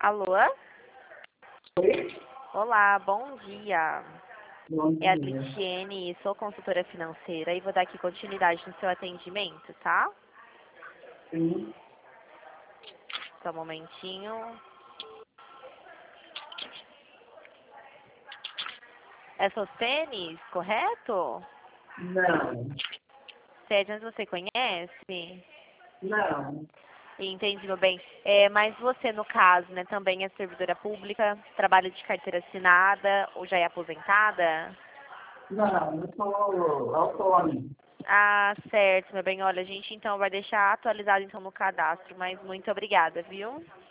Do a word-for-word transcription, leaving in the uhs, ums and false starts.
Alô? Oi? Olá, bom dia. Bom É a dia. Gliciene, sou consultora financeira e vou dar aqui continuidade no seu atendimento, tá? Sim. Só um momentinho. É Sostênis, correto? Não. Sede, você conhece? Não. Entendi, meu bem. É, mas você, no caso, né, também é servidora pública, trabalha de carteira assinada ou já é aposentada? Não, eu sou autônomo. Ah, certo, meu bem. Olha, a gente então vai deixar atualizado então no cadastro, mas muito obrigada, viu?